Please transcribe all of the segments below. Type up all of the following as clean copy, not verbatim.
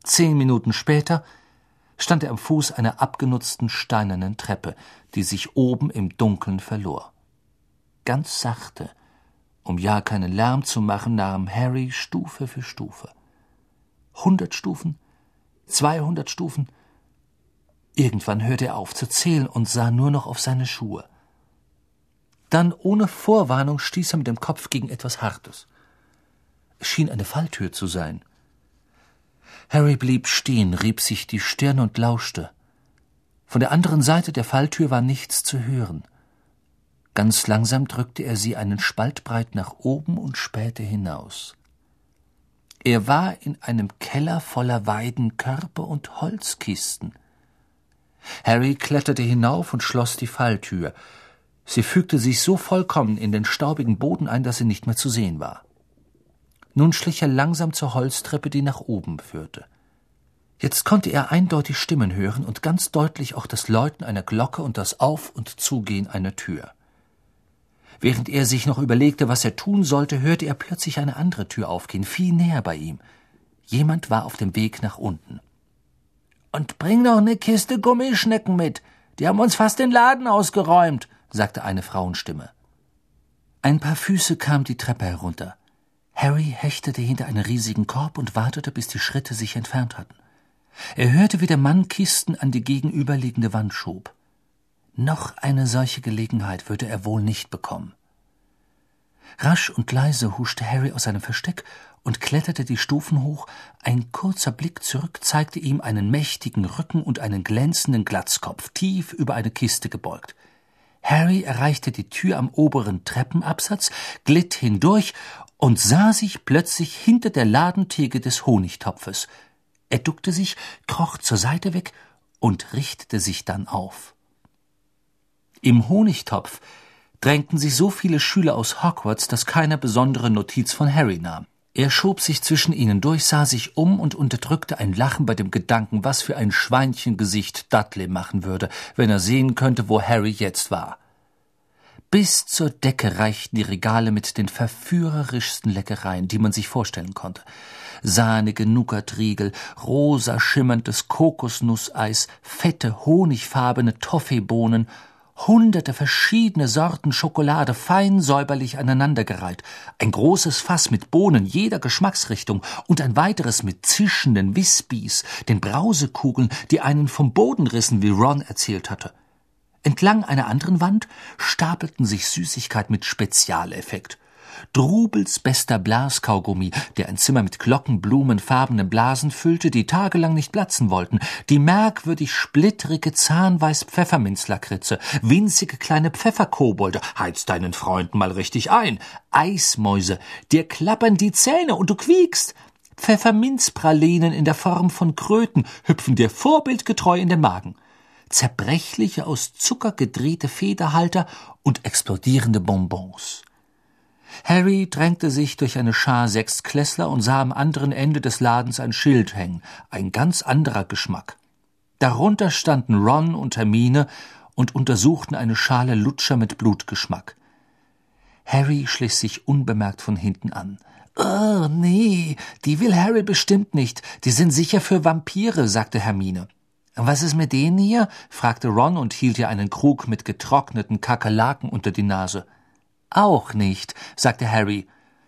10 Minuten später stand er am Fuß einer abgenutzten steinernen Treppe, die sich oben im Dunkeln verlor. Ganz sachte, um ja keinen Lärm zu machen, nahm Harry Stufe für Stufe. 100 Stufen, 200 Stufen. Irgendwann hörte er auf zu zählen und sah nur noch auf seine Schuhe. Dann, ohne Vorwarnung, stieß er mit dem Kopf gegen etwas Hartes. Es schien eine Falltür zu sein. Harry blieb stehen, rieb sich die Stirn und lauschte. Von der anderen Seite der Falltür war nichts zu hören. Ganz langsam drückte er sie einen Spalt breit nach oben und spähte hinaus. Er war in einem Keller voller Weidenkörper und Holzkisten. Harry kletterte hinauf und schloss die Falltür. Sie fügte sich so vollkommen in den staubigen Boden ein, dass sie nicht mehr zu sehen war. Nun schlich er langsam zur Holztreppe, die nach oben führte. Jetzt konnte er eindeutig Stimmen hören und ganz deutlich auch das Läuten einer Glocke und das Auf- und Zugehen einer Tür. Während er sich noch überlegte, was er tun sollte, hörte er plötzlich eine andere Tür aufgehen, viel näher bei ihm. Jemand war auf dem Weg nach unten. »Und bring noch eine Kiste Gummischnecken mit. Die haben uns fast den Laden ausgeräumt«, sagte eine Frauenstimme. Ein paar Füße kamen die Treppe herunter. Harry hechtete hinter einen riesigen Korb und wartete, bis die Schritte sich entfernt hatten. Er hörte, wie der Mann Kisten an die gegenüberliegende Wand schob. Noch eine solche Gelegenheit würde er wohl nicht bekommen. Rasch und leise huschte Harry aus seinem Versteck und kletterte die Stufen hoch. Ein kurzer Blick zurück zeigte ihm einen mächtigen Rücken und einen glänzenden Glatzkopf, tief über eine Kiste gebeugt. Harry erreichte die Tür am oberen Treppenabsatz, glitt hindurch und sah sich plötzlich hinter der Ladentheke des Honigtopfes. Er duckte sich, kroch zur Seite weg und richtete sich dann auf. Im Honigtopf drängten sich so viele Schüler aus Hogwarts, dass keiner besondere Notiz von Harry nahm. Er schob sich zwischen ihnen durch, sah sich um und unterdrückte ein Lachen bei dem Gedanken, was für ein Schweinchengesicht Dudley machen würde, wenn er sehen könnte, wo Harry jetzt war. Bis zur Decke reichten die Regale mit den verführerischsten Leckereien, die man sich vorstellen konnte. Sahnige Nougatriegel, rosa schimmerndes Kokosnusseis, fette, honigfarbene Toffeebohnen, hunderte verschiedene Sorten Schokolade, fein säuberlich aneinandergereiht, ein großes Fass mit Bohnen jeder Geschmacksrichtung und ein weiteres mit zischenden Wispis, den Brausekugeln, die einen vom Boden rissen, wie Ron erzählt hatte. Entlang einer anderen Wand stapelten sich Süßigkeiten mit Spezialeffekt. Drubels bester Blaskaugummi, der ein Zimmer mit glockenblumenfarbenen Blasen füllte, die tagelang nicht platzen wollten, die merkwürdig splittrige Zahnweiß-Pfefferminzlakritze, winzige kleine Pfefferkobolde, heiz deinen Freunden mal richtig ein, Eismäuse, dir klappern die Zähne und du quiekst, Pfefferminzpralinen in der Form von Kröten hüpfen dir vorbildgetreu in den Magen, zerbrechliche aus Zucker gedrehte Federhalter und explodierende Bonbons. Harry drängte sich durch eine Schar Sechstklässler und sah am anderen Ende des Ladens ein Schild hängen, ein ganz anderer Geschmack. Darunter standen Ron und Hermine und untersuchten eine Schale Lutscher mit Blutgeschmack. Harry schlich sich unbemerkt von hinten an. »Oh, nee, die will Harry bestimmt nicht. Die sind sicher für Vampire«, sagte Hermine. »Was ist mit denen hier?« fragte Ron und hielt ihr einen Krug mit getrockneten Kakerlaken unter die Nase. »Auch nicht«, sagte Harry.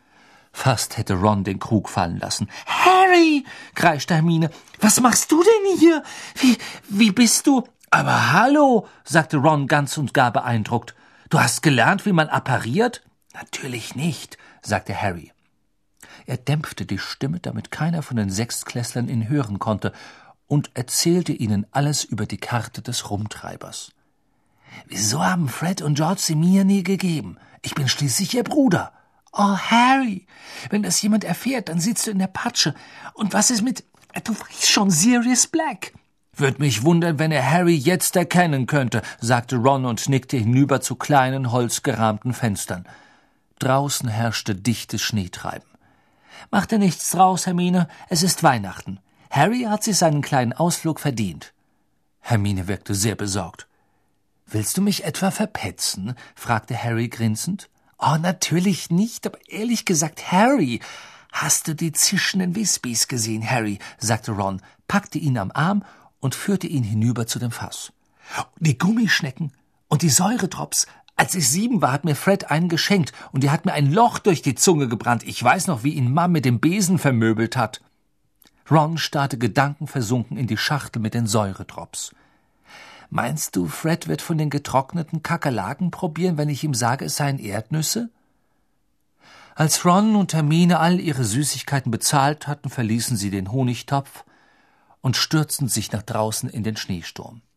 Fast hätte Ron den Krug fallen lassen. »Harry«, kreischte Hermine, »was machst du denn hier? Wie bist du?« »Aber hallo«, sagte Ron ganz und gar beeindruckt. »Du hast gelernt, wie man appariert?« »Natürlich nicht«, sagte Harry. Er dämpfte die Stimme, damit keiner von den Sechstklässlern ihn hören konnte, und erzählte ihnen alles über die Karte des Rumtreibers. »Wieso haben Fred und George sie mir nie gegeben? Ich bin schließlich ihr Bruder.« »Oh, Harry, wenn das jemand erfährt, dann sitzt du in der Patsche. Und was ist mit, du weißt schon, Sirius Black?« »Würde mich wundern, wenn er Harry jetzt erkennen könnte«, sagte Ron und nickte hinüber zu kleinen, holzgerahmten Fenstern. Draußen herrschte dichtes Schneetreiben. »Mach dir nichts draus, Hermine, es ist Weihnachten. Harry hat sich seinen kleinen Ausflug verdient.« Hermine wirkte sehr besorgt. »Willst du mich etwa verpetzen?« fragte Harry grinsend. »Oh, natürlich nicht, aber ehrlich gesagt, Harry, »Hast du die zischenden Wispis gesehen, Harry?« sagte Ron, packte ihn am Arm und führte ihn hinüber zu dem Fass. »Die Gummischnecken und die Säuredrops. Als ich 7 war, hat mir Fred einen geschenkt und die hat mir ein Loch durch die Zunge gebrannt. Ich weiß noch, wie ihn Mom mit dem Besen vermöbelt hat.« Ron starrte gedankenversunken in die Schachtel mit den Säuredrops. »Meinst du, Fred wird von den getrockneten Kakerlaken probieren, wenn ich ihm sage, es seien Erdnüsse?« Als Ron und Hermine all ihre Süßigkeiten bezahlt hatten, verließen sie den Honigtopf und stürzten sich nach draußen in den Schneesturm.